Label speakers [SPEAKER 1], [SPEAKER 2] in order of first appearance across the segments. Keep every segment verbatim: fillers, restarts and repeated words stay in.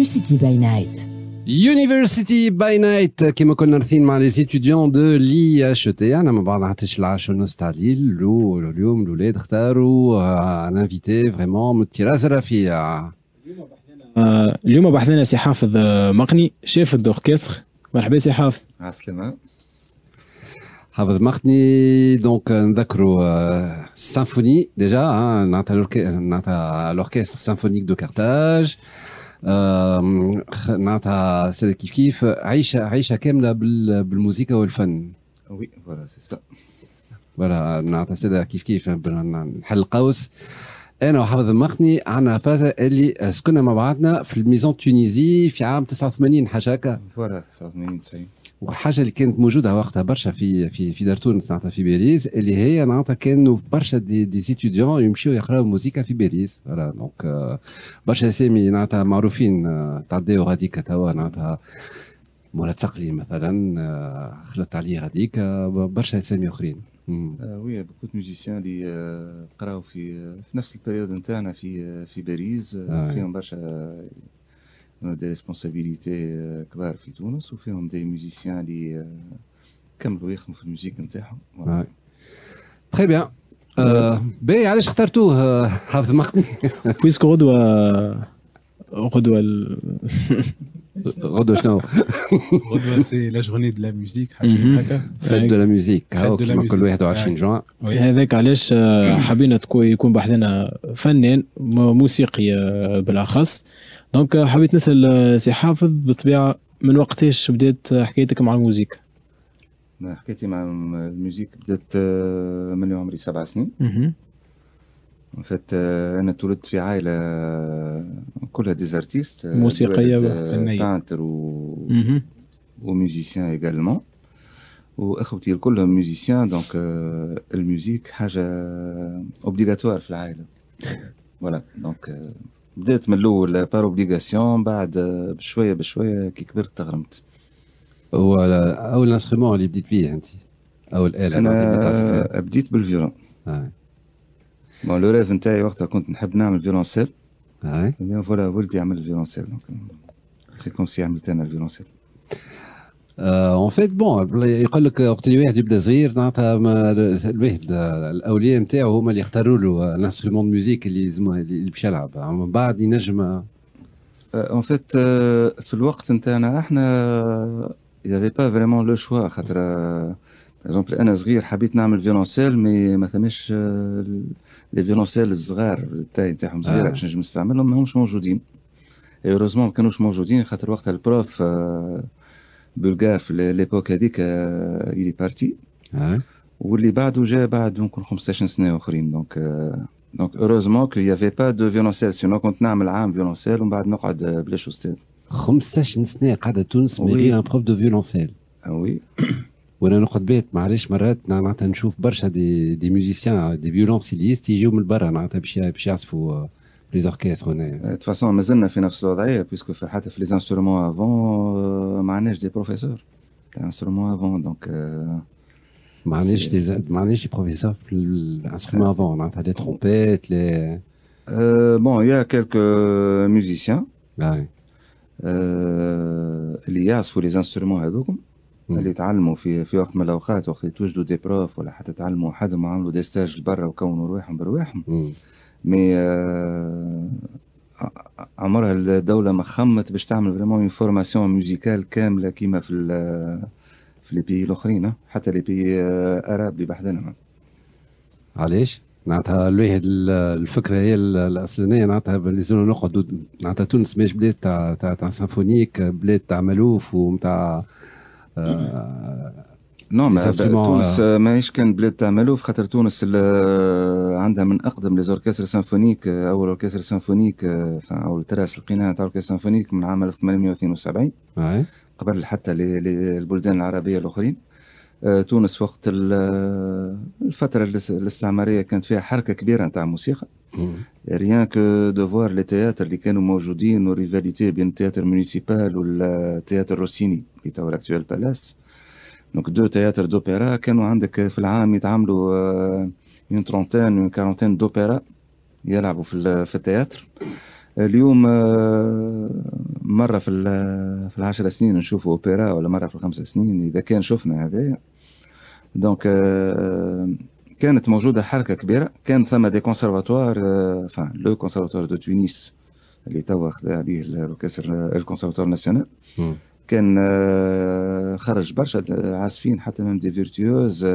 [SPEAKER 1] University by Night.
[SPEAKER 2] University by Night كما كنا نرثين مع les étudiants de l'I H E T. أنا مع بعض عطيش العشاء والنوستالجي اليوم الأولاد اختاروا un invité vraiment من الطراز الرفيع.
[SPEAKER 3] اليوم بحثنا سي حافظ مقني شيف الأوركستر. مرحبا سي حافظ.
[SPEAKER 4] عسلامة.
[SPEAKER 2] حافظ مقني دونك نذكروا سيمفوني ديجا نعطى l'orchestre symphonique de Carthage. نعطى سيدي كيف كيف عيشة عيشة كاملة بالموسيقى والفن.
[SPEAKER 4] وي فوالا سي سا.
[SPEAKER 2] فوالا نعطى سيدي كيف كيف نحل القوس. أنا وحافظ مقني عنا فازة اللي سكننا مع بعضنا في الميزون تونيزي في عام تسعة وثمانين حاجة هكا.
[SPEAKER 4] فوالا تسعة وثمانين تسعين.
[SPEAKER 2] وحاجه اللي كانت موجوده وقتها برشا في في في دار تونس نعطى في باريس اللي هي نعطى كانوا برشا دي دي ستوديون يمشيو يقراو موسيقى في باريس. فوالا دونك برشا اسامي نعطى معروفين تعداو غاديك توا نعطى مراد ثقلي مثلا خلطت عليه غاديك برشا اسامي اخرين.
[SPEAKER 4] وي بوكو موزيسيان اللي قراو في في نفس البريود نتاعنا في في باريس فيهم برشا دي ريسبونسابيليتي كبار في تونس وفيهم دي ميوزيسيان اللي كملوا يخدموا في الموسيقى نتاعهم.
[SPEAKER 2] تري بيان. باهي علاش اخترتوه حافظ مقني؟
[SPEAKER 3] بويسكو غدوة غدوة
[SPEAKER 2] غدوة شنو؟
[SPEAKER 5] غدوة سي لا جورني دو لا ميوزيك حاجة هكا.
[SPEAKER 2] فيت دو لا ميوزيك هاو كيما كل واحد وعشرين جوان.
[SPEAKER 3] هذاك علاش حبينا تكون يكون بحثنا فنان موسيقي بالاخص. دونك حبيت نسأل سي حافظ بالطبيعة من وقتاش بدات حكايتك مع الموسيقى؟
[SPEAKER 4] حكايتي مع الموسيقى بدات من عمري سبع سنين. فات انا تولدت في عائله كلها ديزارتيست
[SPEAKER 3] موسيقيه
[SPEAKER 4] فنيه بانتر و وميوزيسيان ايغالمون واخوتي الكلهم ميوزيسيان. دونك الموسيقى حاجه اوبليغاتوار في العائله. فوالا دونك بدات من الاول بار اوبليغاسيون بعد بشويه بشويه كي كبرت تغرمت.
[SPEAKER 2] هو اول انسترومون اللي بديت بيه انت اول آلة؟
[SPEAKER 4] انا بديت بالفيولون.
[SPEAKER 2] اه
[SPEAKER 4] بون لو ريف نتاعي وقتها كنت نحب نعمل فيولونسيل.
[SPEAKER 2] اي
[SPEAKER 4] مي فوالا ولدي عمل الفيولونسيل دونك سي كوم سي عملت انا الفيولونسيل.
[SPEAKER 2] اون فيت بون يقول لك وقت اللي واحد يبدا صغير نعطى الواحد الاولياء نتاعو هما اللي يختاروا له الانسترومون ميوزيك اللي لازم اللي باش يلعب من بعد ينجم.
[SPEAKER 4] اون فيت في الوقت نتاعنا احنا يافي با فريمون لو شوا خاطر باغ اكزومبل انا صغير حبيت نعمل فيولونسيل مي ما ثماش لي فيولونسيل الصغار التاي نتاعهم صغيره باش نجم نستعملهم ماهمش موجودين. هيروزمون ما كانوش موجودين خاطر وقتها البروف بلغار في ليبوك هذيك يلي بارتي واللي بعده جا بعد ممكن خمسطاش سنه اخرين. دونك دونك هeureusement qu'il y avait pas de violoncelle sinon كنت نعمل عام فيولونسيل ومن بعد نقعد بلاش استاذ.
[SPEAKER 2] خمسطاش سنه قاعده تونس من غير ان بروف دو فيولونسيل.
[SPEAKER 4] وي
[SPEAKER 2] وانا نقعد بيت معليش مرات نعطي نشوف برشا دي دي ميوزيسيان دي فيولونسيليست يجيو من برا نعطي باش باش يعزفوا لي زوركستر هنا.
[SPEAKER 4] de toute façon مازلنا في نفس الوضعيه بيسكو في حتى في لي انسترومون افون ما عندناش دي بروفيسور تاع انسترومون افون. دونك
[SPEAKER 2] ما عندناش دي ما عندناش دي بروفيسور في الانسترومون افون نعطي لي ترومبيت لي
[SPEAKER 4] بون يا كيلكو ميوزيسيان
[SPEAKER 2] اي
[SPEAKER 4] اللي يعزفوا لي انسترومون هذوكم اللي تعلموا في في وقت من الاوقات وقت يتوجدوا دي بروف ولا حتى تعلموا حدهم وعملوا دي ستاج لبرا وكونوا رواحهم برواحهم. مي آه عمرها الدوله ما خمت باش تعمل فريمون اون فورماسيون ميوزيكال كامله كيما في في لي بيي الاخرين حتى لي بيي اراب اللي بحذنا.
[SPEAKER 2] علاش؟ نعطيها الواحد الفكره هي الاصليه نعطيها لازم نقعدوا نعطيها تونس ماهيش بلاد تاع تاع تاع سيمفونيك بلاد تاع مالوف ومتاع
[SPEAKER 4] نو ما تونس ماهيش كان بلاد تاع مالوف خاطر تونس عندها من اقدم لي زوركستر سيمفونيك. اول اوركستر سيمفونيك او التراس القناع تاع اوركستر سيمفونيك من عام ألف وثمانمائة واثنين وسبعين قبل حتى البلدان العربيه الاخرين. تونس وقت الفتره الاستعماريه كانت فيها حركه كبيره نتاع موسيقى. ريان كو دو فوار لي تياتر اللي كانوا موجودين وريفاليتي بين التياتر مونيسيبال والتياتر روسيني اللي توا الاكتوال بالاس. دونك دو تياتر دوبيرا كانوا عندك في العام يتعاملوا اون ترونتين اون كارونتين دوبيرا يلعبوا في في التياتر. اليوم مرة في في العشر سنين نشوفوا أوبرا ولا مرة في الخمس سنين إذا كان شفنا هذا. دونك كانت موجودة حركة كبيرة، كان ثم دي كونسرفاتوار، فان لو كونسرفاتوار دو تونس اللي توا خذا عليه الأوركستر الكونسرفاتوار ناسيونال، كان خرج برشا عازفين حتى من دي فيرتيوز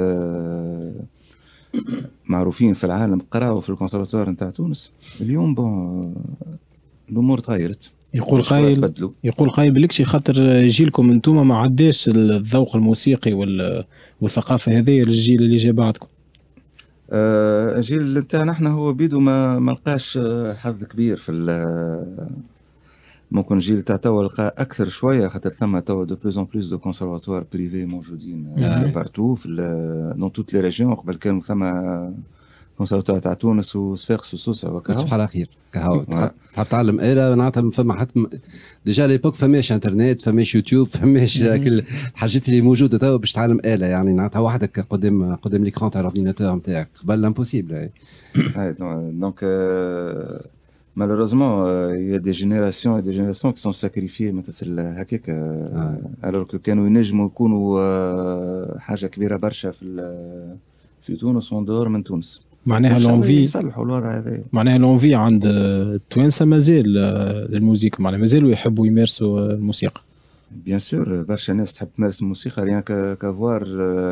[SPEAKER 4] معروفين في العالم قراوا في الكونسرفاتوار نتاع تونس. اليوم بون الامور تغيرت.
[SPEAKER 3] يقول قايل يقول قايل بالكشي خاطر جيلكم انتم ما عداش الذوق الموسيقي والثقافه هذه للجيل اللي جاي بعدكم.
[SPEAKER 4] الجيل نتاعنا احنا هو بيدو ما ما لقاش حظ كبير في ممكن الجيل تاع توا لقى اكثر شويه خاطر ثم توا دو بلوز ان بلوز دو كونسرفاتوار بريفي موجودين بارتو في دون توت لي ريجيون. قبل كانوا ثم كونسرفاتوار تاع تونس وصفاقس وسوسه وكهو.
[SPEAKER 2] صباح على خير كهو تحب تعلم آلة معناتها فما حتى ديجا ليبوك فماش انترنت فماش يوتيوب فماش كل الحاجات اللي موجوده توا باش تعلم آلة يعني معناتها وحدك قدام قدام ليكران تاع الاورديناتور نتاعك قبل امبوسيبل.
[SPEAKER 4] دونك malheureusement il y a des générations et des générations qui sont sacrifiées مثلا في هكاك alors que كانوا ينجموا يكونوا حاجه كبيره برشا في في تونس وندور من تونس.
[SPEAKER 3] معناها لونفي
[SPEAKER 4] يصلحوا الوضع هذا.
[SPEAKER 3] معناها لونفي عند التوانسه مازال الموسيقى معناها مازالوا يحبوا يمارسوا الموسيقى.
[SPEAKER 4] بيان سور برشا ناس تحب تمارس الموسيقى ريان كافوار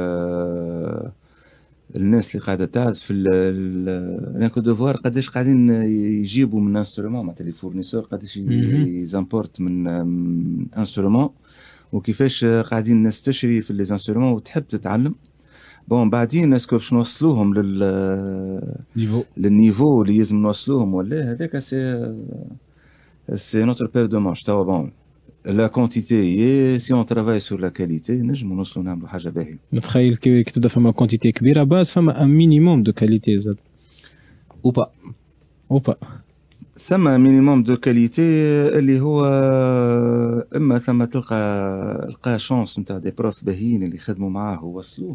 [SPEAKER 4] الناس اللي قاعده تعزف في ريان كو دوفوار قداش قاعدين يجيبوا من انسترومون معناتها لي فورنيسور قداش يزامبورت من انسترومون وكيفاش قاعدين الناس تشري في لي انسترومون وتحب تتعلم. بون بعدين اسكو باش نوصلوهم لل
[SPEAKER 5] نيفو
[SPEAKER 4] للنيفو اللي لازم نوصلوهم ولا هذاك سي سي نوتر بير دو مانش. توا بون لا كونتيتي اي سي اون ترافاي سور لا كاليتي نجمو نوصلوا نعملوا حاجه باهيه.
[SPEAKER 3] نتخيل كي تبدا فما كونتيتي كبيره باز فما ان مينيموم دو كاليتي زاد
[SPEAKER 2] او با
[SPEAKER 3] او با
[SPEAKER 4] ثم مينيموم دو كاليتي اللي هو اما ثم تلقى لقى شانس نتاع دي بروف باهيين اللي خدموا معاه ووصلوه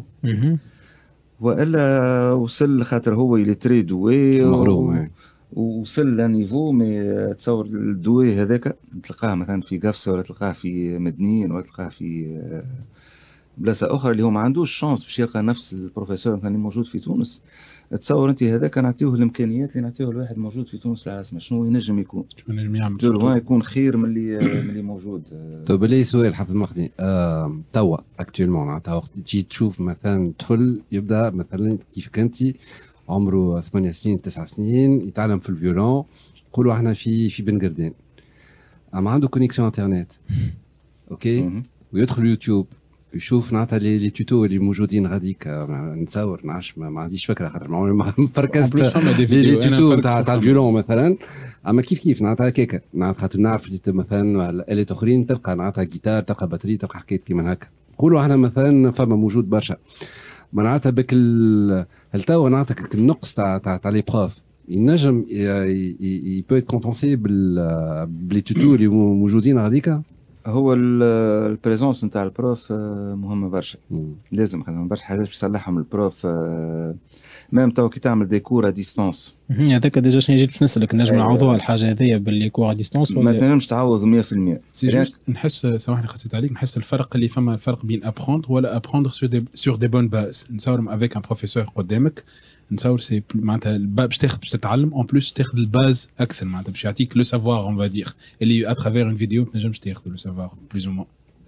[SPEAKER 4] والا وصل خاطر هو اللي تري دوي
[SPEAKER 2] مغروم
[SPEAKER 4] ووصل لنيفو مي تصور الدوي هذاك تلقاه مثلا في قفصه ولا تلقاه في مدنين ولا تلقاه في بلاصه اخرى اللي هو ما عندوش شانس باش يلقى نفس البروفيسور مثلا اللي موجود في تونس. تصور انت هذاك نعطيوه الامكانيات اللي نعطيوه الواحد موجود في تونس العاصمه شنو ينجم يكون
[SPEAKER 5] شنو ينجم يعمل
[SPEAKER 4] دو يكون خير من اللي من اللي موجود.
[SPEAKER 2] تو بلي سؤال حفظ مخدي آه، توا اكطوالمون معناتها وقت تجي تشوف مثلا طفل يبدا مثلا كيف كنتي عمره ثمانية سنين تسع سنين يتعلم في الفيولون نقولوا احنا في في بن قردان اما عنده كونيكسيون انترنت اوكي ويدخل يوتيوب يشوف نعطى لي لي توتو اللي موجودين غاديك نتصور نعرفش ما عنديش فكره خاطر ما فركزت لي توتو تاع تاع الفيولون مثلا. اما كيف كيف نعطى هكاك نعطى خاطر نعرف مثلا الات اخرين تلقى نعطى جيتار تلقى باتري تلقى حكايات كيما هكا نقولوا احنا مثلا فما موجود برشا معناتها بك هل توا نعطيك النقص تاع تاع تاع لي بروف ينجم يبو ات كومبونسي بلي توتو اللي موجودين غاديكا.
[SPEAKER 4] هو البريزونس نتاع البروف مهمه برشا لازم خدمه برشا حاجات باش يصلحهم البروف ميم تو كي تعمل دي كور ا ديستانس
[SPEAKER 3] هذاك ديجا شنو جيت باش نسالك نجم نعوضوها الحاجه هذيا باللي كور ا ديستانس
[SPEAKER 4] ولا ما تنجمش تعوض مية بالمية.
[SPEAKER 5] سي جوست نحس سامحني خسيت عليك نحس الفرق اللي فما الفرق بين ابروندر ولا ابروندر سور دي سور دي بون باز. نصور افيك ان بروفيسور قدامك نصور سي معناتها باش تاخذ باش تتعلم اون بلوس تاخذ الباز اكثر معناتها باش يعطيك لو سافوار اون فادير اللي اترافير اون فيديو ما تنجمش تاخذ لو سافوار بلوز او مون.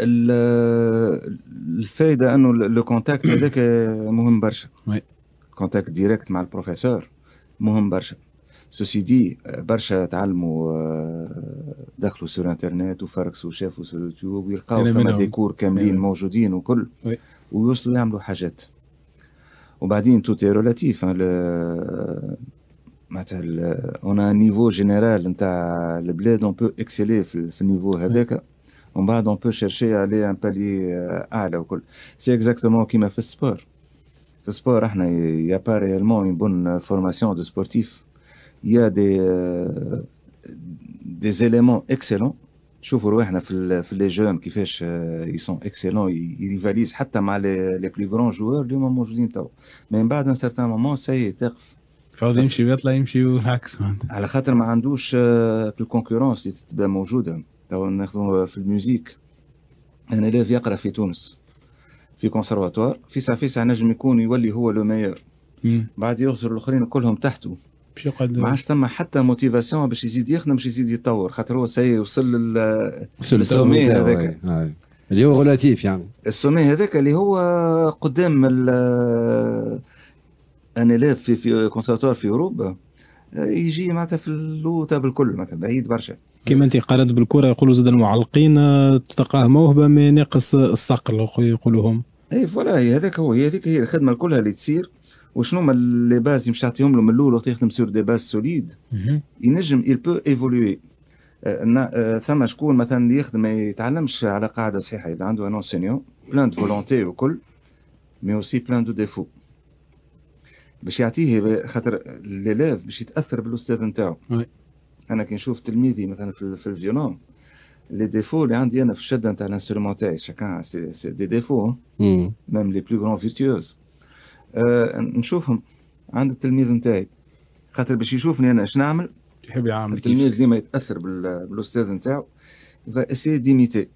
[SPEAKER 4] الفائده انه لو كونتاكت هذاك مهم برشا.
[SPEAKER 5] وي
[SPEAKER 4] كونتاكت ديريكت مع البروفيسور مهم برشا. سوسي دي برشا تعلموا دخلوا سور انترنت وفركسوا وشافوا سور يوتيوب ويلقاو فما ديكور كاملين موجودين وكل ويوصلوا يعملوا حاجات. وبعدين تو تي ريلاتيف معناتها اون ان نيفو جينيرال نتاع البلاد اون بو اكسيلي في النيفو هذاك ومن بعد اون بو شيرشي عليه ان بالي اعلى وكل. سي اكزاكتومون كيما في السبور. في السبور احنا يا با ريالمون اون بون فورماسيون دو سبورتيف يا دي دي زيليمون اكسيلون. شوفوا رواحنا في في لي جون كيفاش يسون اكسيلون يريفاليز حتى مع لي بلي غران جوور اللي هما موجودين تو. من بعد ان سارتان مومون سي تقف
[SPEAKER 5] فاضي يمشي ويطلع يمشي والعكس معناتها.
[SPEAKER 4] على خاطر ما عندوش الكونكورونس اللي تبقى موجوده. تو ناخذوا في الموسيك، انا ليف يقرا في تونس في كونسرفاتوار، في ساعه في ساعه نجم يكون يولي هو لو ميور، بعد يغزر الاخرين كلهم تحته،
[SPEAKER 5] باش يقعد
[SPEAKER 4] ما عادش ثم حتى موتيفاسيون باش يزيد يخدم، باش يزيد يتطور، خاطر هو سي وصل لل السومي هذاك
[SPEAKER 2] اللي هو غولاتيف. يعني
[SPEAKER 4] السومي هذاك اللي هو قدام ان اليف في في كونسرفاتوار في اوروبا يجي معناتها في اللوطه بالكل معناتها بعيد برشا.
[SPEAKER 3] كيما انت قالت بالكره يقولوا زاد المعلقين تلقاه موهبه من ناقص الصقل يقولوهم.
[SPEAKER 4] اي فوالا، هي هذاك هو هي هذيك هي الخدمه كلها اللي تصير. وشنو ما لي باز مش تعطيهم له من الاول وقت يخدم سور دي باز سوليد ينجم il peut évoluer. ثم شكون مثلا اللي يخدم ما يتعلمش على قاعده صحيحه، اذا عنده ان انسينيون بلان دو فولونتي وكل مي اوسي بلان دو ديفو باش يعطيه، خاطر ليليف باش يتاثر بالاستاذ نتاعو. انا كي نشوف تلميذي مثلا في, في الفيولون، لي ديفو اللي عندي انا في الشده نتاع الانسترومون تاعي شاكان سي سي دي ديفو ميم لي بلو غران فيرتوز أه نشوفهم عند التلميذ نتاعي، خاطر باش يشوفني انا اش نعمل
[SPEAKER 5] يحب يعمل.
[SPEAKER 4] التلميذ ديما يتاثر بالاستاذ نتاعو، يبقى اسي ديميتي.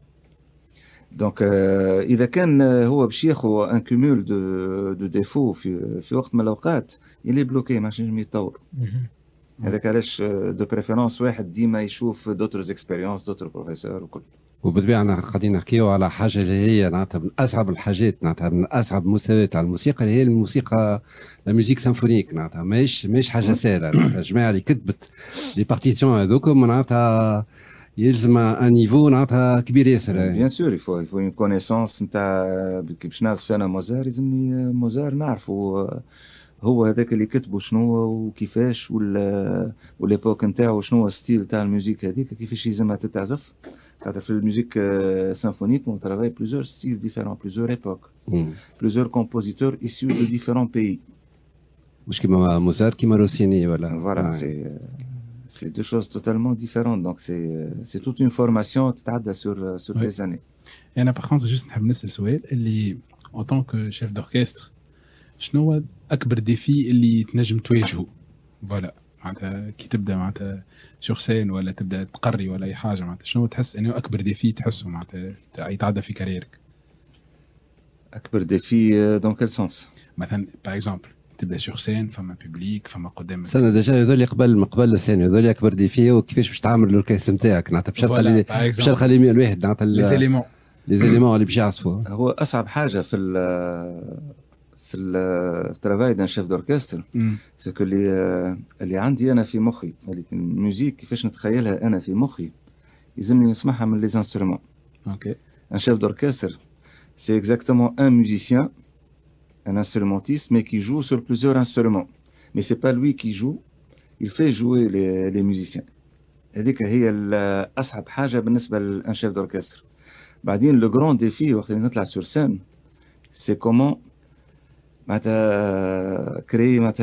[SPEAKER 4] دونك آه اذا كان هو باش ياخذ ان كومول دو دو ديفو في في وقت من الاوقات يلي بلوكي، ماش نجم يتطور. هذاك علاش دو بريفيرونس واحد ديما يشوف دوترز اكسبيريونس دوتر بروفيسور وكل.
[SPEAKER 2] وبالطبيعه قاعدين نحكيو على حاجه اللي هي معناتها من اصعب الحاجات، معناتها من اصعب مستويات على الموسيقى اللي هي الموسيقى الموسيق سيمفونيك. معناتها ماهيش ماهيش حاجه سهله. معناتها الجماعه اللي كتبت لي بارتيسيون هذوكم معناتها يلزم ان نيفو معناتها كبير ياسر.
[SPEAKER 4] بيان سور يفو يفو اون كونيسونس نتاع باش نعزف انا موزار، لازمني موزار نعرفوا هو هذاك اللي كتبه شنو وكيفاش، ولا وليبوك نتاعو شنو ستيل تاع الموسيقى هذيك كيفاش يلزمها تتعزف. خاطر في الموسيق سيمفونيك on travaille plusieurs styles différents, plusieurs époques, mm. plusieurs compositeurs issus de différents pays.
[SPEAKER 2] مش كيما موزار كيما روسيني ولا.
[SPEAKER 4] Voilà, c'est c'est deux choses totalement différentes. Donc c'est c'est toute une formation تتعدى sur sur oui. des années.
[SPEAKER 5] أنا par contre juste نحب نسأل سؤال اللي en tant que chef d'orchestre شنو هو أكبر ديفي اللي تنجم تواجهه؟ فوالا معناتها كي تبدا معناتها سور سين ولا تبدا تقري ولا اي حاجه، معناتها شنو تحس انه اكبر ديفي تحسه معناتها يتعدى في كاريرك؟
[SPEAKER 4] اكبر ديفي دون كيل سونس؟
[SPEAKER 5] مثلا باغ اكزومبل تبدا سور سين فما بوبليك فما قدام
[SPEAKER 2] سنة ديجا هذول قبل قبل السين هذول اكبر ديفي وكيفاش باش تعامل الاوركستر نتاعك. معناتها باش تخلي باش تخلي الواحد معناتها
[SPEAKER 5] لي زيليمون
[SPEAKER 2] لي زيليمون اللي باش يعصفوا.
[SPEAKER 4] هو اصعب حاجه في في الترافاي دان شيف دوركستر سكو اللي اللي عندي انا في مخي، الموسيقى كيفاش نتخيلها انا في مخي يلزمني نسمعها من لي انسترومون.
[SPEAKER 5] اوكي
[SPEAKER 4] ان شيف دوركستر سي اكزاكتومون ان ميوزيسيان ان انسترومونتيست مي كي جو سور بليزيور انسترومون، مي سي با لوي كي جو il fait jouer les les musiciens. هذيك هي اصعب حاجه بالنسبه لان شيف دوركستر. بعدين لو غران ديفي وقت اللي نطلع سور سين سي كومون معناتها كري معناتها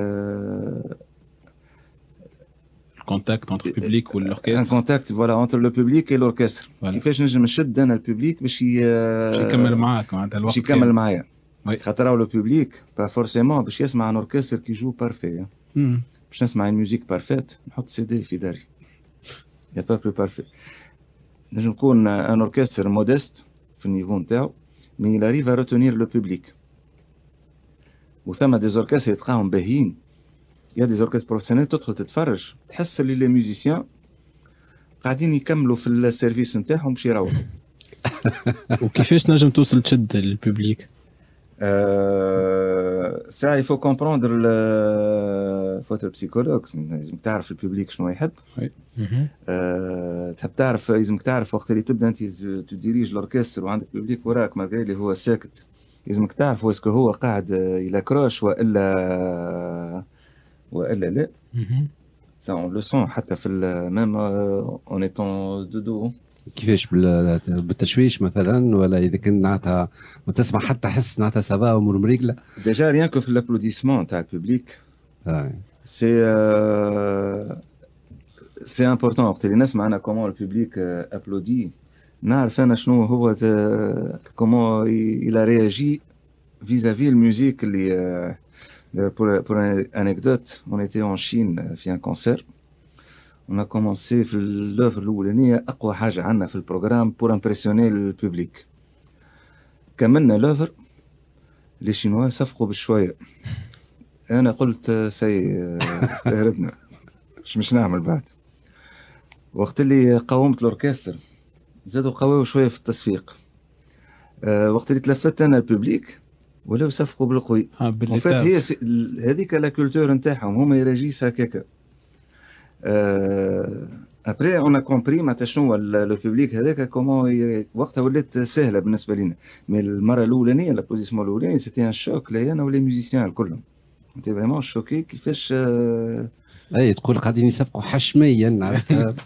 [SPEAKER 5] الكونتاكت انتر البوبليك والاوركستر،
[SPEAKER 4] ان كونتاكت فوالا انتر لو بوبليك اي الاوركستر. كيفاش نجم نشد انا البوبليك باش
[SPEAKER 5] يكمل معاك معناتها الوقت
[SPEAKER 4] باش يكمل معايا، خاطر لو بوبليك با فورسيمون باش يسمع ان اوركستر كي جو بارفي. باش نسمع ان ميوزيك بارفيت نحط سي دي في داري يا با بلو بارفي. نجم نكون ان اوركستر موديست في النيفو نتاعو مي il arrive à retenir le public. وثم دي زوركستر يتلقاهم باهيين، يا دي زوركستر بروفيسيونيل تدخل تتفرج تحس اللي لي ميوزيسيان قاعدين يكملوا في السيرفيس نتاعهم باش يروحوا.
[SPEAKER 3] وكيفاش نجم توصل تشد البوبليك؟
[SPEAKER 4] أه ساعة يفو كومبروندر فوتر بسيكولوج، لازمك تعرف البوبليك شنو يحب. أه تحب تعرف، لازمك تعرف وقت اللي تبدا انت تديريج الاوركستر وعندك بوبليك وراك مالغري اللي هو ساكت، لازمك تعرف واسكو هو قاعد الى كروش والا والا لا. سا اون لو سون حتى في ميم اون ايتون دودو
[SPEAKER 2] كيفاش بالتشويش مثلا، ولا اذا كنت معناتها وتسمع حتى حس معناتها سافا امور مريقله.
[SPEAKER 4] ديجا ريان كو في الابلوديسمون تاع البوبليك سي سي امبورطون وقت اللي نسمع انا كومون البوبليك ابلودي نعرف انا شنو هو كومون الى رياجي فيزافي الموسيك اللي Pour, pour une anecdote, on était en Chine, fait un concert. On a commencé l'œuvre l'oulaniya أقوى حاجة عنا في البروغرام pour impressionner le public. كملنا l'œuvre, les Chinois صفقوا بشوية. أنا قلت سي تهردنا مش مش نعمل بعد. وقت اللي قاومت الأوركستر زادوا قووا شوية في التصفيق. وقت اللي تلفت أنا الببليك ولاو صفقوا بالقوي. en fait هي هذيك لا كولتور نتاعهم هما يراجيس هكاكا. ابري اون ا كومبري معناتها شنو لو بوبليك هذاك كومون وقتها ولات سهله بالنسبه لنا مي المره الاولانيه لا بوزيسيون الاولانيه سيتي ان شوك لي انا ولي ميوزيسيان الكلهم انت فريمون شوكي كيفاش
[SPEAKER 2] اي تقول قاعدين يصفقوا حشميا عرفت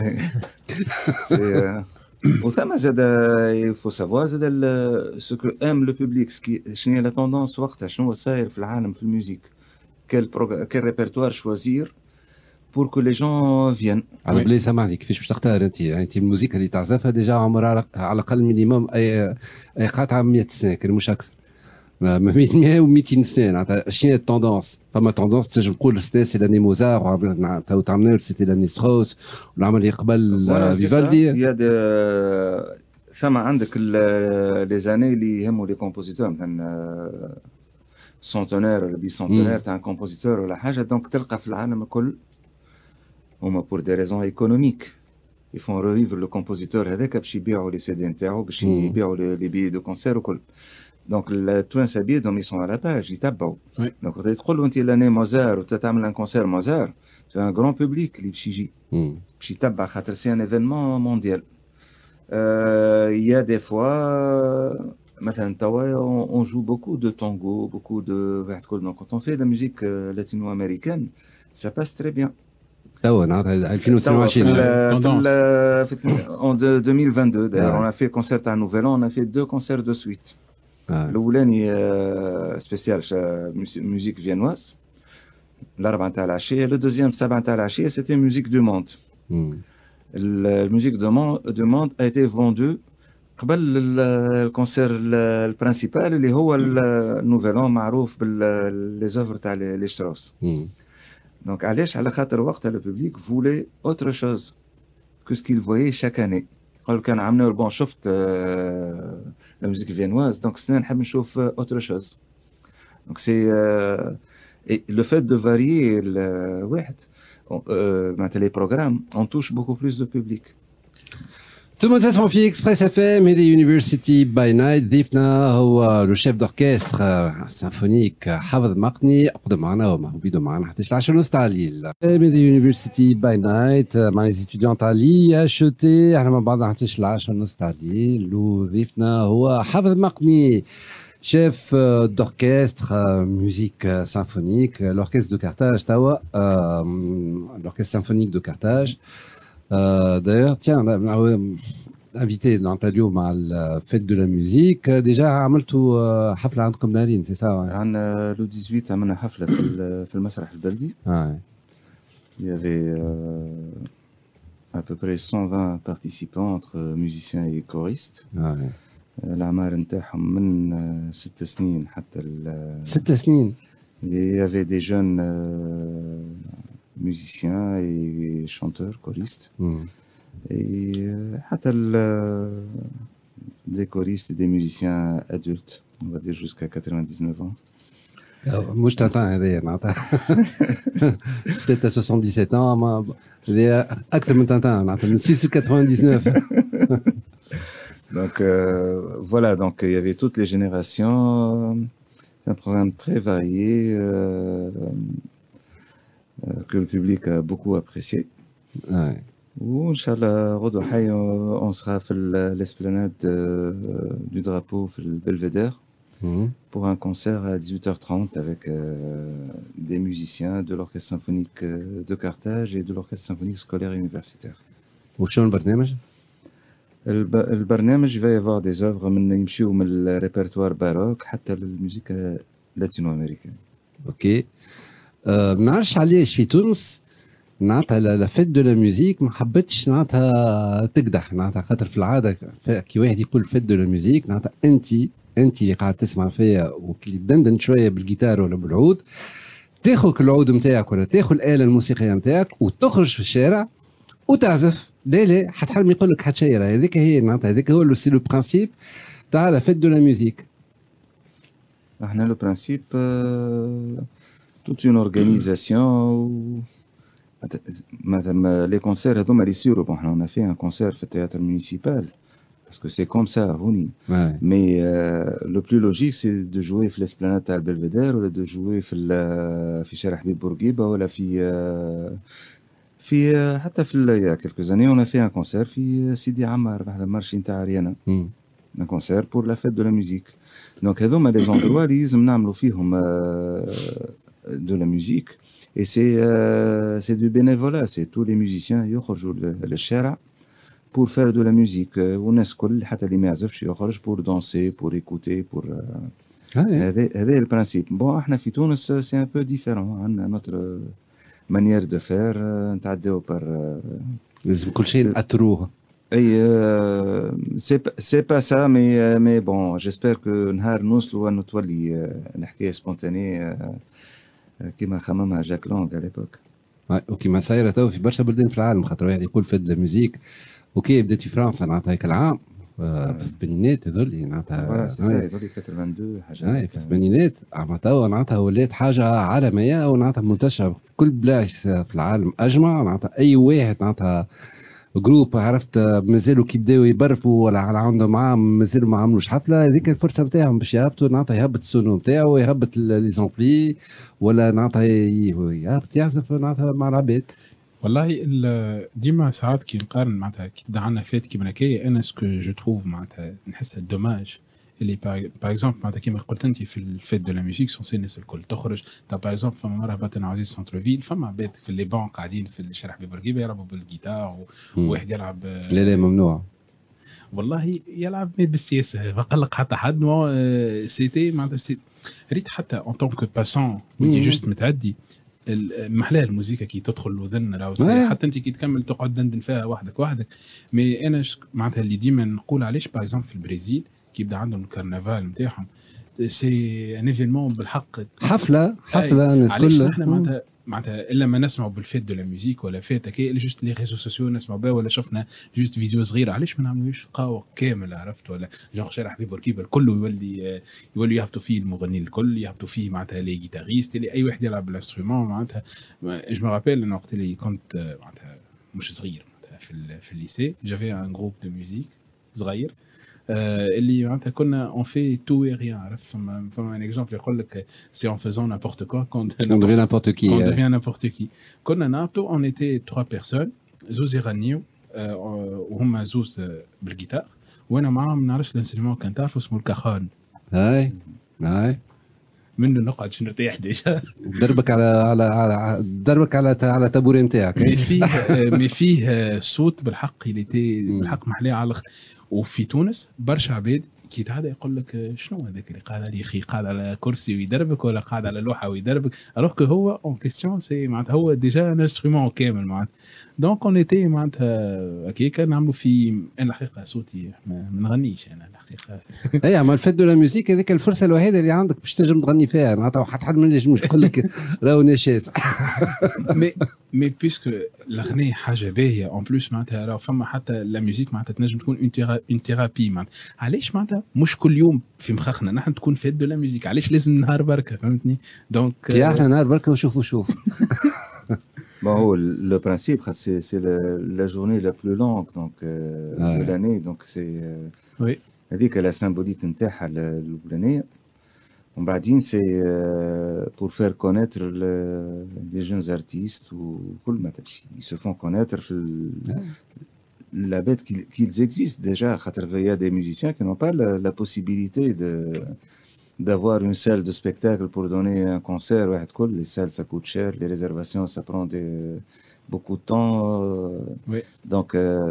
[SPEAKER 4] سي وثما زاد يفو سافوار زاد سو كو ام لو بوبليك شنو هي لا توندونس وقتها شنو صاير في العالم في الموسيك كال كال ريبرتوار شوازير pour que les gens viennent.
[SPEAKER 2] على بلي سامعني كيفاش باش تختار انت انت الموسيقى اللي تعزفها ديجا عمرها على الاقل مينيموم اي اي قاطعه مية سنه كان مش اكثر ما بين مية و ميتين سنه شنو هي التوندونس فما توندونس تنجم تقول سيتي سي لاني موزار تو تعملنا سيتي لاني ستروس والعمل اللي قبل فيفالدي
[SPEAKER 4] يا دي ثم عندك لي زاني اللي يهموا لي كومبوزيتور مثلا سونتونير ولا بي سونتونير تاع كومبوزيتور ولا حاجه دونك تلقى في العالم الكل هما pour des raisons économiques ils font revivre le compositeur هذاك باش يبيعوا لي سي دي نتاعو باش يبيعوا لي بي دو كونسير وكل دونك التوانسه بيدهم يسون على باج يتبعوا دونك تقول له انت لاني موزار وتعمل ان كونسير موزار c'est un grand public اللي باش يجي باش يتبع خاطر سي ان ايفينمون مونديال il y a des fois مثلا توا on joue beaucoup de tango beaucoup de واحد تقول donc quand on fait de la musique latino-américaine ça passe très bien
[SPEAKER 2] توا نعطي ألفين واثنين وعشرين
[SPEAKER 4] en deux mille vingt-deux d'ailleurs on a fait concert à Nouvel An on a fait deux concerts de suite الاولاني سبيسيال musique viennoise الاربعه تاع العشيه le deuxième السبعه تاع العشيه c'était musique du monde la musique du monde a été vendue قبل الكونسير البرانسيبال اللي هو النوفيل ان معروف باللي زوفر تاع لي شتراوس Donc, علاش على خاطر وقتها le public voulait autre chose que ce qu'il voyait chaque année. قالوا كان عملنا البون شفت la musique viennoise donc سنا نحب نشوف autre chose. Donc c'est et le fait de varier الواحد معناتها les programmes on touche beaucoup plus de public.
[SPEAKER 2] Tout le monde تسمعوا في اكسبريس اف ام هذه يونيفرسيتي باي نايت ضيفنا هو لو شيف دوركستر سيمفونيك حافظ مقني اقدم معنا ومحبوبيدو معنا حتى العشرة ونص تاع الليل هذه يونيفرسيتي باي نايت مع لي ستوديون تاع لي اش تي احنا مع بعضنا حتى العشرة ونص تاع الليل وضيفنا هو حافظ مقني شيف d'orchestre musique symphonique l'orchestre de Carthage توا l'orchestre symphonique de Carthage. Euh, d'ailleurs, tiens, on a invité dans ta lieu à la fête de la musique. Déjà, عملتوا حفلة عندكم نارين, c'est ça?
[SPEAKER 4] عندنا le dix-huit عملنا حفلة في في المسرح البلدي.
[SPEAKER 2] Ouais.
[SPEAKER 4] Il y avait euh, à peu près cent vingt participants entre musiciens et choristes.
[SPEAKER 2] Ouais.
[SPEAKER 4] الأعمار نتاعهم من ست سنين حتى ال
[SPEAKER 2] ست سنين.
[SPEAKER 4] Il y avait des jeunes euh, musiciens et chanteurs, choristes. Mm. Et حتى euh, des choristes et des musiciens adultes, on va dire jusqu'à quatre-vingt-dix-neuf ans.
[SPEAKER 2] مش تاع هذايا معناتها ستة soixante-dix-sept ans ما أكثر من تاع معناتها من six quatre-vingt-dix-neuf.
[SPEAKER 4] Donc euh, voilà, donc il y avait toutes les générations. C'est un programme très varié euh, euh, que le public a beaucoup apprécié.
[SPEAKER 2] Ouais.
[SPEAKER 4] Ou Inch'Allah, on sera à l'esplanade du drapeau, le Belvédère, mmh. pour un concert à dix-huit heures trente avec euh, des musiciens de l'orchestre symphonique de Carthage et de l'orchestre symphonique scolaire et universitaire.
[SPEAKER 2] Où est le barnamage?
[SPEAKER 4] Le barnamage, il va y avoir des œuvres من يمشيو من الريpertoire baroque حتى للموسيقى لاتينو-امريكان.
[SPEAKER 2] اوكي. ما نعرفش علاش في تونس نعطها لا فيت دو لا ميوزيك ما حبيتش نعطها تقدح نعطها خاطر في العاده كي واحد يقول فيت دو لا ميوزيك نعطها انت انت اللي قاعد تسمع فيا وكلي تدندن شويه بالجيتار ولا بالعود، تاخذ العود نتاعك ولا تاخذ الاله الموسيقيه نتاعك وتخرج في الشارع وتعزف. لا لا حتى حد ما يقول لك حتى شيء. هذيك هي معناتها هذيك هو لو سي لو برانسيب تاع لا فيت دو لا ميوزيك.
[SPEAKER 4] احنا لو برانسيب toute une organisation. مثلا les concerts هذوما اللي يصيروا bon on a fait un concert في التhéâtre municipal parce que c'est comme ça هوني.
[SPEAKER 2] Ouais.
[SPEAKER 4] mais euh, le plus logique c'est de jouer في l'esplanade تاع البلفدير ولا de jouer في في شارع حبيب بورقيبه ولا في في حتى في il y a quelques années on a fait un concert في سيدي عمار بعد المارشي نتاع ريانا. mm. un concert pour la fête de la musique. donc هذوما les endroits اللي لازم نعملوا فيهم de la musique. Et c'est, euh, c'est du bénévolat, c'est tous les musiciens يخرجوا للشارع pour faire de la musique. والناس كل حتى اللي ما يعزفش يخرج pour danser, pour écouter, pour هذا هذا البرانسيب. bon احنا في تونس c'est un peu différent, عندنا notre manière de faire. نتعداو par
[SPEAKER 2] لازم كل شيء نأثروه.
[SPEAKER 4] اي c'est c'est pas ça mais mais bon j'espère que نهار نوصلوا انه تولي الحكايه سبونتانيه كما خممها جاك لونغ على ليبوك.
[SPEAKER 2] وكما صايره تو في برشا بلدان في العالم. خاطر واحد يقول فد الموسيقى اوكي بدات في فرنسا معناتها هيك العام في الثمانينات هذول معناتها
[SPEAKER 4] هذول اثنين وثمانين حاجه
[SPEAKER 2] في الثمانينات. اما تو معناتها ولات حاجه عالميه ومعناتها منتشره في كل بلاص في العالم اجمع. معناتها اي واحد معناتها جروب عرفت مازالوا كي بداوا يبرفوا ولا على عندهم عام مازالوا ما عملوش حفله. هذيك الفرصه نتاعهم باش يهبطوا معناتها يهبط السونو نتاعو يهبط لي زومبلي ولا معناتها يهبط يعزف معناتها مع العباد.
[SPEAKER 5] والله ديما ساعات كي نقارن معناتها كي عندنا فات كيما هكايا انا سكو جو تروف معناتها نحسها دوماج اللي باغ اكزومبل معناتها كيما قلت انت في الفيت دو لا ميوزيك سونسي الناس الكل تخرج. تا باغ اكزومبل فما مره باتنا عزيز سنتر فيل فما عباد في لي بون قاعدين في الشارع ببرقيبه يلعبوا بالجيتار وواحد يلعب
[SPEAKER 2] لا لا ممنوع
[SPEAKER 5] والله يلعب بالسياسه ما قلق حتى حد. ما سيتي معناتها ريت حتى ان طونك باسون وانت جوست متعدي محلاها الموسيقى كي تدخل الوذن راهو حتى انت كي تكمل تقعد دندن فيها وحدك وحدك. مي انا معناتها اللي ديما نقول علاش باغ اكزومبل في البرازيل كي يبدا عندهم الكرنفال نتاعهم سي ان ايفينمون بالحق
[SPEAKER 2] حفله حفله الناس كلها.
[SPEAKER 5] احنا معناتها معناتها الا ما نسمعوا بالفيت دو لا ميوزيك ولا فيت هكا اللي جوست لي ريزو سوسيو نسمعوا بها ولا شفنا جوست فيديو صغيره علاش ما نعملوش قاوه كامل عرفت ولا جونغ شارع حبيب بورقيبه الكل يولي يولي يهبطوا فيه المغنيين الكل يهبطوا فيه معناتها لي جيتاريست اللي اي واحد يلعب بالانسترومون. معناتها جو مابيل انا وقت اللي كنت معناتها مش صغير معناتها في في الليسي جافي ان جروب دو ميوزيك صغير اللي معناتها كنا اون في تو اي ريان. عرفت فما فما ان اكزومبل يقول لك سي اون فيزون نابورت كوا كون
[SPEAKER 2] ديفيان نابورت كي
[SPEAKER 5] كون ديفيان نابورت كي. كنا نابتو اون ايتي ثلاثة بيرسون زوز يغنيو وهما زوز بالجيتار وانا معاهم ما نعرفش الانسترومون كان تعرفوا اسمه الكاخون.
[SPEAKER 2] هاي هاي
[SPEAKER 5] منه نقعد شنو نرتاح ديجا
[SPEAKER 2] دربك على على على دربك على على تابوري نتاعك.
[SPEAKER 5] مي فيه مي فيه صوت بالحق اللي تي بالحق محليه على وفي تونس برشا عباد كي تعدى يقول لك شنو هذاك اللي قاعد على يخي قاعد على كرسي ويدربك ولا قاعد على لوحه ويدربك الوغ كو هو اون كيستيون سي معناتها هو ديجا ان انسترومون كامل معناتها. دونك اون ايتي معناتها هكاك نعملوا في انا الحقيقه صوتي ما نغنيش انا الحقيقه.
[SPEAKER 2] اي اما الفيت دو لا ميوزيك هذيك الفرصه الوحيده اللي عندك باش تنجم تغني فيها معناتها حتى حد ما ينجمش يقول لك راهو نشاز.
[SPEAKER 5] مي مي بيسكو الاغنيه حاجه باهيه اون بلوس معناتها راه فما حتى لا ميوزيك معناتها تنجم تكون اون ثيرابي معناتها. علاش معناتها مش كل يوم في مخاخنا نحن تكون فيت دو لا ميوزيك علاش لازم نهار بركه فهمتني. دونك
[SPEAKER 2] يا احنا نهار بركه وشوفوا شوف.
[SPEAKER 4] Bon, le principe, c'est, c'est le, la journée la plus longue donc, euh, ouais. de l'année. Donc, c'est euh,
[SPEAKER 5] oui.
[SPEAKER 4] هذيك la symbolique نتاعها الأولانية. ومن بعدين c'est euh, pour faire connaître le, les jeunes artistes وكل ما تمشي. Ils se font connaître في la bête qu'ils, qu'ils existent déjà. خاطر il y a des musiciens qui n'ont pas la, la possibilité de d'avoir une salle de spectacle pour donner un concert. Les salles ça coûte cher, les réservations ça prend des, beaucoup de temps.
[SPEAKER 5] Oui.
[SPEAKER 4] Donc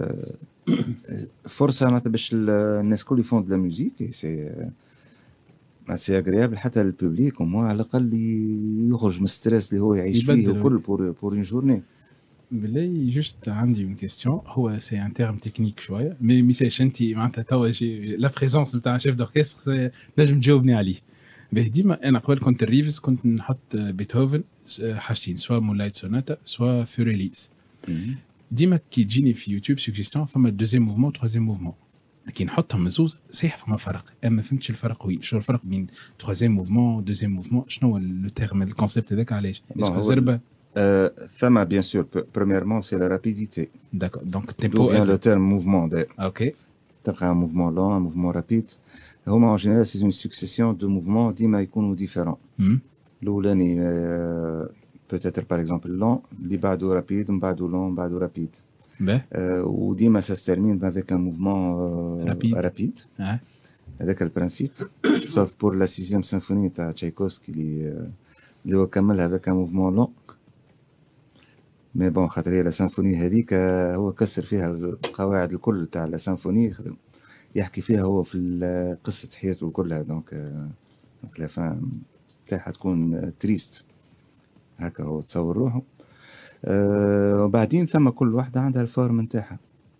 [SPEAKER 4] force à الناس كل font de la musique et c'est assez agréable حتى للببليك au moins على الأقل يخرج من الستريس اللي هو يعيش فيه وكل pour pour une journée.
[SPEAKER 5] بالله juste عندي une question هو c'est un terme technique شويه مي ميساش انت معناتها توا جي لا بريزونس نتاع شيف دوركستر نجم تجاوبني عليه. به ديما انا قبل كنت الريفز كنت نحط بيتهوفن حاجتين سواء مولايت سوناتا سواء فوريليز. ديما كي تجيني في يوتيوب سوجيستيون فما دوزيام موفمون تروزيام موفمون كي نحطهم مزوز صحيح فما فرق اما فهمتش الفرق وين شنو الفرق بين تروزيام موفمون دوزيام موفمون شنو هو لو تيرم الكونسيبت هذاك علاش اسكو زربه
[SPEAKER 4] Euh, Fama, bien sûr. Premièrement, c'est la rapidité.
[SPEAKER 5] D'accord. Donc, tempo.
[SPEAKER 4] D'où vient le terme mouvement.
[SPEAKER 5] Ok.
[SPEAKER 4] Tu as un mouvement lent, un mouvement rapide. En général, c'est une succession de mouvements dima يكونوا différents.
[SPEAKER 5] Mm.
[SPEAKER 4] الأولاني euh, peut-être par exemple lent, اللي بعده rapide, بعده lent, بعده rapide.
[SPEAKER 5] Ben.
[SPEAKER 4] Euh, ou dima ça se termine avec un mouvement euh,
[SPEAKER 5] rapide.
[SPEAKER 4] rapide.
[SPEAKER 5] Ah.
[SPEAKER 4] هذاك البرانسيب. Sauf pour la sixième symphonie de Tchaïkovski اللي اللي هو كملها avec un mouvement lent. مي بون خاطر لا سيمفوني هذيك هو كسر فيها القواعد الكل تاع لا سيمفوني يحكي فيها هو في قصة حياته كلها دونك دونك لا فان تاعها تكون تريست هكا هو تصور روحه. أه وبعدين ثم كل واحدة عندها الفورم نتاعها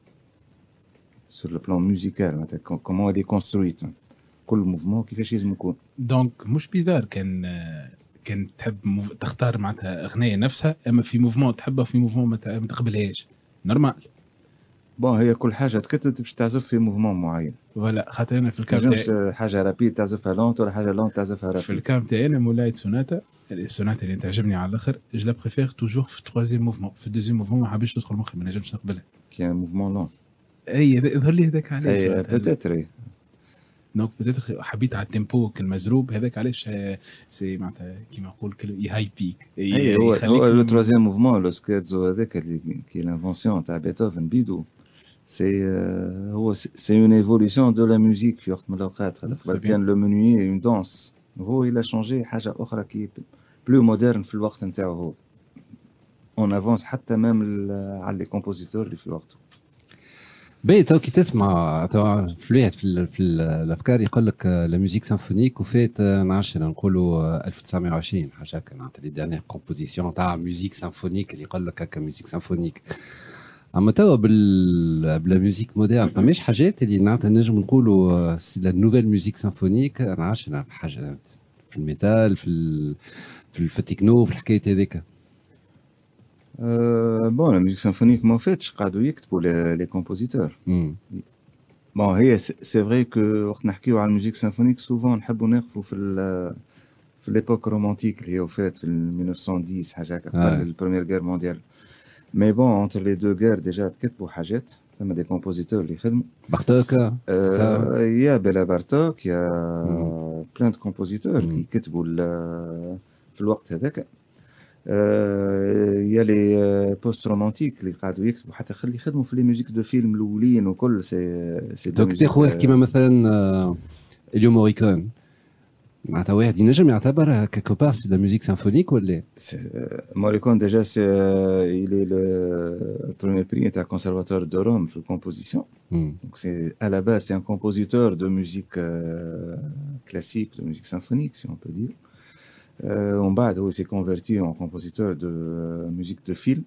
[SPEAKER 4] سور لو بلان ميوزيكال معناتها كومون لي كونسترويت كل موفمون كيفاش لازم يكون.
[SPEAKER 5] دونك مش بيزار كان كان تحب موف... تختار معناتها اغنيه نفسها اما في موفمون تحبها وفي موفمون ما تقبلهاش نورمال.
[SPEAKER 4] بون هي كل حاجه تكتب باش تعزف في موفمون معين
[SPEAKER 5] ولا خاطر انا في الكام تاعي
[SPEAKER 4] حاجه رابيد تعزفها لونت ولا حاجه لونت تعزفها رابيد.
[SPEAKER 5] في الكام تاعي انا مولاي سوناتا السوناتا اللي تعجبني على الاخر جو لا بريفير توجور في التروازيام موفمون في الدوزيام موفمون ما حبيتش تدخل مخي ما نجمش نقبلها
[SPEAKER 4] كي موفمون لون
[SPEAKER 5] اي يظهر لي هذاك علاش
[SPEAKER 4] اي بوتيتر
[SPEAKER 5] دونك بوتيتر حبيت على التيمبو المزروب هذاك علاش سي معناتها كيما نقول هاي بيك.
[SPEAKER 4] اي هو هو لو تروازيام موفمون لو سكيرزو هذاك اللي كي لانفونسيون تاع بيتهوفن بيدو سي هو سي اون ايفولوسيون دو لا ميوزيك في وقت من الاوقات. قبل كان لو منوي اون دانس هو الى شونجي حاجه اخرى كي بلو مودرن في الوقت نتاعو هو اون افونس حتى مام على لي كومبوزيتور اللي في وقته.
[SPEAKER 2] باهي تو كي تسمع تو في الواحد في, في الافكار يقول لك لا ميوزيك سيمفونيك وفات نعرفش نقولوا ألف وتسعمية وعشرين حاجه هكا نعطي لي ديرنيير كومبوزيسيون تاع ميوزيك سيمفونيك اللي يقول لك هكا ميوزيك سيمفونيك. اما توا بال بلا ميوزيك مودرن فماش حاجات اللي نعطي نجم نقولوا سي لا نوفيل ميوزيك سيمفونيك نعرفش حاجه في الميتال في ال... في التكنو في الحكايه هذيك.
[SPEAKER 4] Euh, bon, la musique symphonique, mais en fait, je crois pour les, les compositeurs.
[SPEAKER 2] Mm.
[SPEAKER 4] Bon, c'est vrai que quand on parle de la musique symphonique, souvent, on aime dans l'époque romantique, qui est au fait en mille neuf cent dix, après la Première Guerre mondiale. Mais bon, entre les deux guerres, déjà, il y a des compositeurs qui travaillent.
[SPEAKER 2] Bartok,
[SPEAKER 4] il y a Béla Bartok, il y a mm. plein de compositeurs mm. qui écrivent dans le moment. il y a les post romantiques اللي قاعدوا يكتبوا حتى خلي يخدموا في لي ميوزيك دو فيلم الاولين وكل سي سي
[SPEAKER 2] دونك تاخذ كيما مثلا اليو موريكون معناتها واحد ينجم يعتبر كيكو بار سي لا ميوزيك سيمفونيك ولا
[SPEAKER 4] موريكون ديجا سي il est le premier prix تاع conservatoire de Rome في الكومبوزيسيون donc c'est à la base c'est un compositeur de musique classique de musique symphonique si on peut dire. Euh, en bas, il s'est converti en compositeur de euh, musique de film.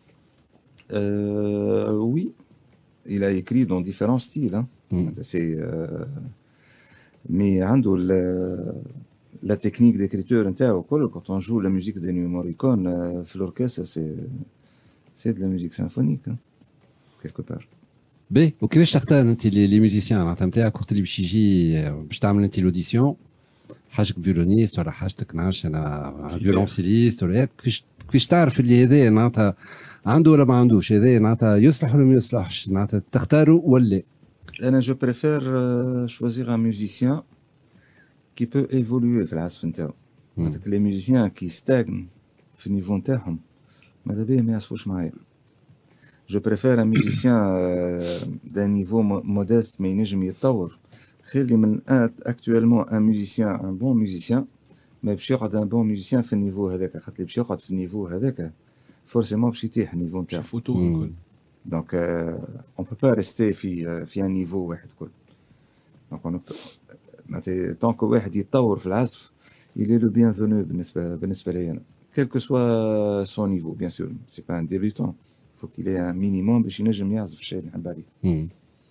[SPEAKER 4] Euh, oui, il a écrit dans différents styles. Hein. Mm. C'est, euh, mais la, la technique d'écriture, quand on joue la musique de Ennio Morricone, euh, l'orchestre, c'est, c'est de la musique symphonique, hein, quelque part.
[SPEAKER 2] بي وكيفاش تختار انت لي ميوزيسيان معناتها نتاعك وقت اللي باش يجي باش تعمل انت لوديسيون حاجتك فيولونيست ولا حاجتك نعرفش انا فيولونسيليست ولا كيفاش كيفاش تعرف اللي هذا معناتها عنده ولا ما عندوش هذا معناتها يصلح ولا ما يصلحش معناتها تختاره ولا
[SPEAKER 4] انا جو بريفير شوازير ان ميوزيسيان كي بو ايفولوي في العزف نتاعو معناتها لي ميوزيسيان كي ستاغن في النيفو نتاعهم ماذا بيه ما يعزفوش معايا. جو بريفير ان ميوزيسيان دان نيفو موديست ما ينجم يتطور خير لي من اكtuellement ان ميوزيسيان ان بون ميوزيسيان ما باش يقعد ان بون ميوزيسيان في النيفو هذاك خاطر اللي باش يقعد في النيفو هذاك فورسيمون باش يتيح النيفو نتاعو
[SPEAKER 5] فوتو الكل
[SPEAKER 4] دونك اون بو با ريستي في في ان نيفو واحد كل دونك اون معناتها طونك واحد يتطور في العزف il est le bienvenu بالنسبه بالنسبه لي انا quel que soit son niveau bien sûr c'est pas un débutant faut qu'il ait un minimum باش ينجم يعزف الشيء اللي نحب عليه.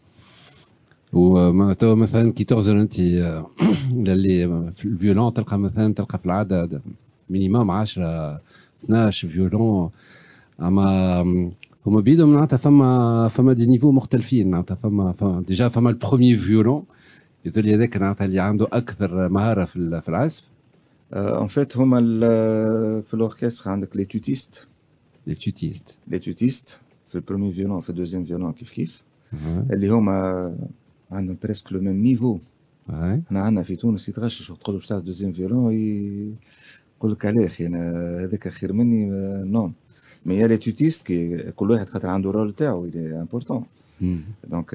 [SPEAKER 2] وما تو مثلا كي تغزر انت اللي في الفيولون تلقى مثلا تلقى في العاده مينيموم عشرة اثناش فيولون، اما هما بيدو معناتها فما فما دي نيفو مختلفين معناتها فما, فما ديجا فما البروميي فيولون يقول لي هذاك معناتها اللي عنده اكثر مهاره في في العزف.
[SPEAKER 4] ان فيت هما في الاوركستر عندك لي توتيست
[SPEAKER 2] لي توتيست
[SPEAKER 4] لي توتيست في البروميي فيولون في الدوزيام فيولون كيف كيف اللي هما عندهم بريسك لو ميم نيفو. احنا عندنا في تونس يتغشش وتقول له باش تعزف دوزيام فيولون يقول لك عليه اخي انا هذاك خير مني نون. مي يا لي توتيست كي كل واحد خاطر عنده رول تاعو اللي امبورطون دونك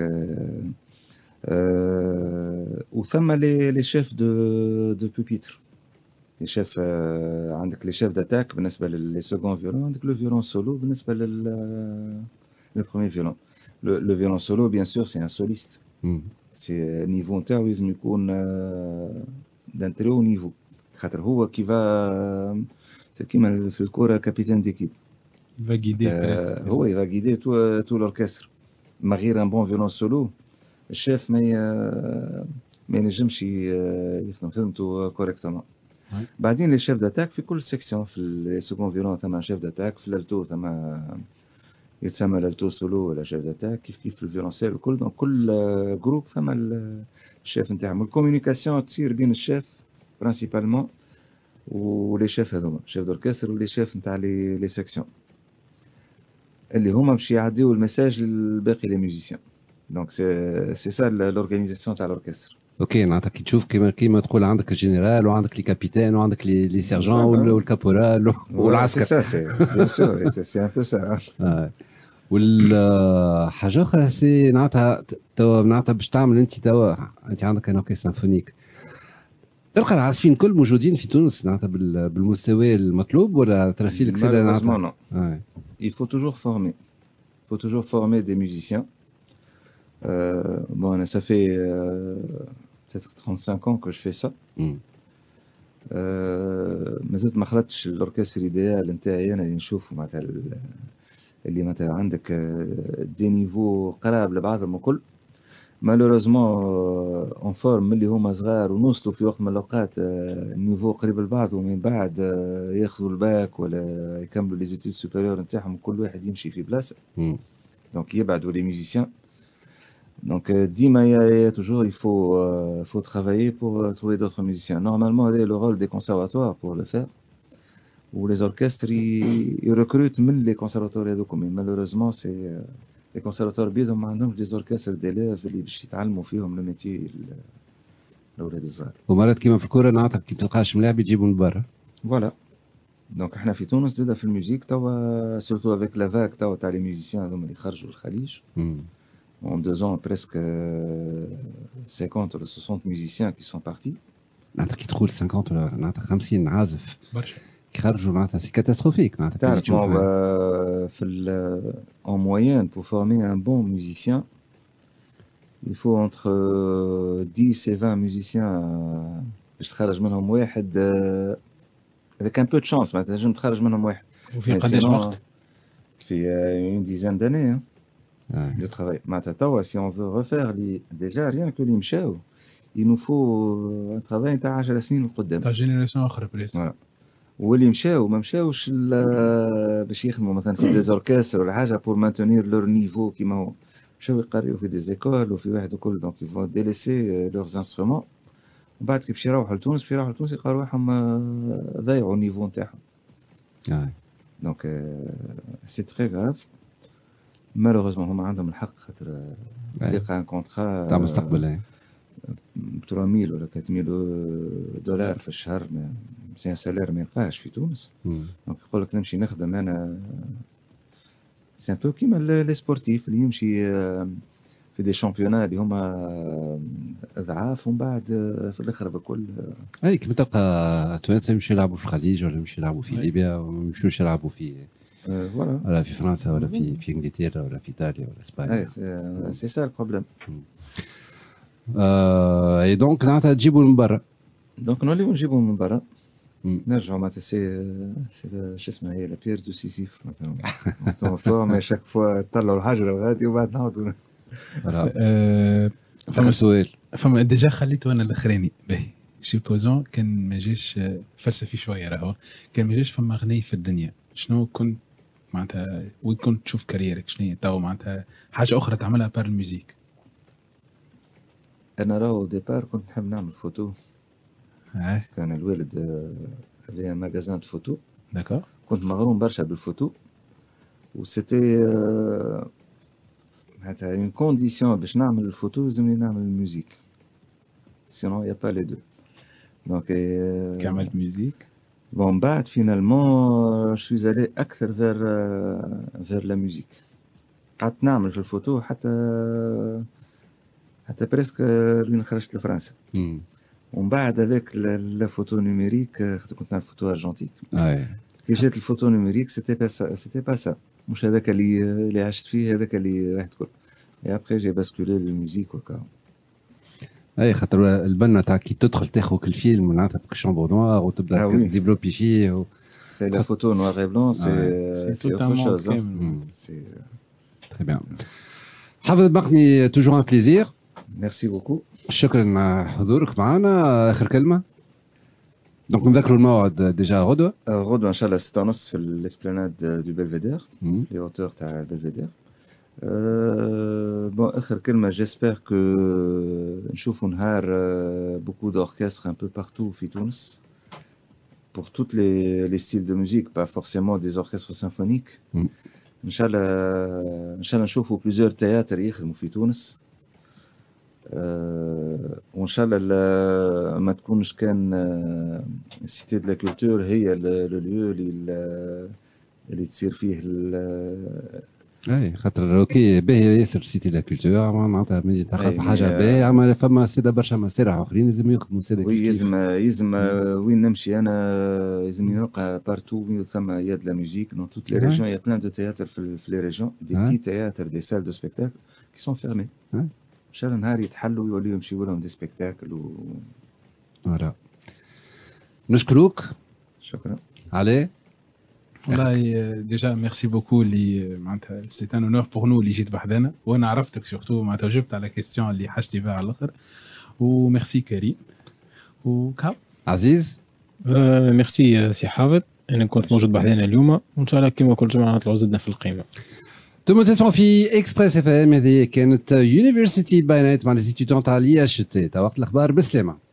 [SPEAKER 4] وثم لي لي شيف دو دو بوبيتر لي شيف عندك لي شيف داتاك بالنسبه للي سكون فيولون، عندك لو فيولون سولو بالنسبه لل لو بروميي فيولون. لو فيولون سولو بيان سور سي ان سوليست سي نيفو نتاعو لازم يكون دان تري او نيفو خاطر هو كي فا كيما في الكوره كابيتان ديكيب
[SPEAKER 5] va guider
[SPEAKER 4] هو il va guider tout tout l'orchestre. ما غير ان بون فيولون سولو الشيف ما ما ينجمش يخدم خدمته كوريكتومون. بعدين لي شيف داتاك في كل سيكسيون في السكون فيولون ثم شيف داتاك، في الالتو ثم يتسمى الالتو سولو ولا شيف داتاك كيف كيف في الفيولونسيل الكل. دونك كل جروب ثم الشيف نتاعهم. الكوميونيكاسيون تصير بين الشيف برينسيبالمون ولي شيف هذوما شيف دوركستر ولي شيف نتاع لي لي سيكسيون اللي هما باش يعديو الميساج للباقي لي ميوزيسيان. دونك سي سي سا لورغانيزاسيون تاع الاوركستر.
[SPEAKER 2] اوكي معناتها كي تشوف كيما كيما تقول عندك الجنرال وعندك لي كابيتان وعندك لي لي سيرجون والكابورال والعسكر.
[SPEAKER 4] سي سي بيان سور سي ان بو سا.
[SPEAKER 2] والحاجه اخرى سي معناتها توا معناتها باش تعمل انت توا انت عندك ان اوركستر سيمفونيك تلقى العازفين كل موجودين في تونس معناتها بالمستوى المطلوب ولا ترسيلك سيده معناتها؟
[SPEAKER 4] Il faut toujours former. Il faut toujours former des musiciens. Euh, bon, ça fait euh, peut-être trente-cinq ans que je fais ça.
[SPEAKER 2] Mm.
[SPEAKER 4] ما زلت ما خلطتش الاوركستر الايديال نتاعي انا اللي نشوفه معناتها اللي معناتها عندك دي نيفو قراب لبعضهم الكل. مالوريزمون اون فورم اللي هما صغار ونوصلوا في وقت من الاوقات النيفو قريب لبعض ومن بعد ياخذوا الباك ولا يكملوا لي زيتود سوبيريور نتاعهم كل واحد يمشي في بلاصه. دونك يبعدوا لي ميوزيسيان. دونك ديما يا توجور il faut euh, faut travailler pour euh, trouver d'autres musiciens. Normalement c'est le rôle des conservatoires pour le faire. Ou les orchestres ils recrutent من les conservatoires هذوك mais malheureusement c'est euh, les conservatoires بيدهم ما عندهمش des orchestres d'élèves اللي باش يتعلموا فيهم لو ميتي الاولاد الصغار.
[SPEAKER 2] ومرات كيما في الكوره نعطيك كي تلقاش ملاعب يجيبوا من برا.
[SPEAKER 4] فوالا دونك احنا في تونس زاده في الموسيقى توا سورتو افيك لا فاك توا تاع لي ميوزيسيان هذوما اللي خرجوا للخليج. En deux ans, presque cinquante ou soixante musiciens qui sont partis.
[SPEAKER 2] معناتها كي تقول cinquante ولا معناتها خمسين عازف برشا خرجوا معناتها سي كاتاستروفيك معناتها.
[SPEAKER 4] تعرف في en moyenne pour former un bon musicien il faut entre dix et vingt musiciens باش تخرج منهم واحد avec un peu de chance معناتها تنجم تخرج منهم واحد.
[SPEAKER 5] وفي قداش وقت؟
[SPEAKER 4] في une dizaine d'années. Ouais. Le travail. Maintenant, si on veut refaire les... déjà rien que les mchao, il nous faut un travail تاع عشر سنين لقدام.
[SPEAKER 5] تاع جينيراسيون اخرى بريس.
[SPEAKER 4] voilà. واللي مشاو ما مشاوش باش يخدموا مثلا في دي اوركستر ولا حاجه pour maintenir leur niveau كيما هو. مشاو يقريو في دي زيكول وفي واحد وكل دونك ils vont délaisser leurs instruments. وبعد كي باش يروحوا لتونس باش يروحوا لتونس يلقاو روحهم ضيعوا النيفو نتاعهم.
[SPEAKER 2] Ouais.
[SPEAKER 4] Donc euh, c'est très grave. مالوغوزمون هما عندهم الحق خاطر تلقى ان كونترا
[SPEAKER 2] تاع مستقبل
[SPEAKER 4] ب ثلاث مية ولا أربعة مية دولار في الشهر سي ان سالير ما يلقاش في تونس. دونك يقول لك نمشي نخدم انا سي ان بو كيما لي سبورتيف اللي يمشي في دي شامبيونات اللي هما اضعاف ومن بعد في الاخر بكل
[SPEAKER 2] اي كيما تلقى توانسه يمشوا يلعبوا في الخليج ولا يمشوا يلعبوا في ليبيا وما يمشوش يلعبوا في
[SPEAKER 4] فوالا
[SPEAKER 2] ولا في فرنسا ولا في في انجلترا ولا في ايطاليا ولا اسبانيا.
[SPEAKER 4] سي سا البروبليم.
[SPEAKER 2] اي دونك معناتها تجيبوا من برا.
[SPEAKER 4] دونك نوليو نجيبوا من برا نرجعوا معناتها سي سي شو اسمها هي لا بيير دو سيسيف معناتها مفتوح مي شاك فوا طلعوا الحجر الغادي وبعد نعاودوا.
[SPEAKER 2] فما سؤال
[SPEAKER 5] فما ديجا خليته انا الاخراني باهي سيبوزون كان ما جاش فلسفي شويه راهو كان ما جاش فما غني في الدنيا شنو كنت معناتها وين كنت تشوف كاريرك شنو هي تو معناتها حاجه اخرى تعملها بار الميوزيك؟
[SPEAKER 4] انا راهو ديبار كنت نحب نعمل فوتو.
[SPEAKER 5] اه
[SPEAKER 4] كان الوالد في ماغازان دو فوتو
[SPEAKER 5] داكور
[SPEAKER 4] كنت مغروم برشا بالفوتو وسيتي معناتها اون كونديسيون باش نعمل الفوتو لازمني نعمل الموسيقى سينون يا با لي دو دونك
[SPEAKER 5] كي عملت ميوزيك
[SPEAKER 4] بون بعد فينالمون جو سوي الي اكثر فير فير لا ميوزيك قعدت نعمل في الفوتو حتى حتى بريسك لين خرجت لفرنسا ومن بعد هذاك لا فوتو نيميريك كنت نعمل فوتو ارجنتيك كي جات الفوتو نيميريك سيتي با سا سيتي با سا مش هذاك اللي اللي عشت فيه هذاك اللي رحت كل اي ابري جي باسكولي للموسيك وكا
[SPEAKER 2] اي خاطر البنا تاع كي تدخل تاخذ الفيلم معناتها في شامبر نوار وتبدا تديفلوبي فيه و...
[SPEAKER 4] سي لا فوتو نوار اي بلون سي سي اوتر شوز سي
[SPEAKER 2] تري بيان. حافظ بقني توجور ان بليزير.
[SPEAKER 4] ميرسي بوكو.
[SPEAKER 2] شكرا حضورك معنا. اخر كلمه. دونك نذكروا الموعد ديجا غدوه.
[SPEAKER 4] غدوه ان شاء الله ستة ونص في الاسبلاناد دو بلفيدير لي اوتور تاع بلفيدير. بون اخر كلمه جيسبر كو نشوفوا نهار بوكو دوركستر ان بو بارتو في تونس pour toutes les les styles de musique pas forcément des orchestres symphoniques. ان شاء الله ان شاء الله نشوفوا بليزيور تياتر يخدموا في تونس. أه وان شاء الله ما تكونش كان السيتي دو لا كولتور هي لو ليو اللي اللي تصير فيه
[SPEAKER 2] اي خاطر اوكي باهي ياسر سيتي لا كولتور معناتها من ثقافه حاجه باهي اما فما سيده برشا مسارح اخرين لازم يخدموا سيده
[SPEAKER 4] وي يلزم يلزم وين نمشي انا لازم نلقى بارتو ثم يد لا ميوزيك دون توت لي ريجيون يا بلان دو تياتر في لي ريجيون دي بتي تياتر دي سال دو سبيكتاكل كي سون فيرمي ان شاء الله نهار يتحلوا ويوليو يمشيو لهم دي سبيكتاكل و
[SPEAKER 2] فوالا. نشكروك.
[SPEAKER 4] شكرا.
[SPEAKER 2] علي
[SPEAKER 5] والله ديجا ميرسي بوكو اللي معناتها سي ان اونور بور نو اللي جيت بحذانا وانا عرفتك سورتو معناتها جبت على كيستيون اللي حاجتي بها على الاخر وميرسي كريم وكاب
[SPEAKER 2] عزيز.
[SPEAKER 3] آه ميرسي سي حافظ انا كنت موجود بحذانا اليوم وان شاء الله كما كل جمعه نطلعوا زدنا في القيمه.
[SPEAKER 2] ثم تسمعوا في اكسبريس اف ام. هذه كانت يونيفرسيتي باي نايت مع لي ستودنت تاع لي اش تي. تا وقت الاخبار. بسلامه.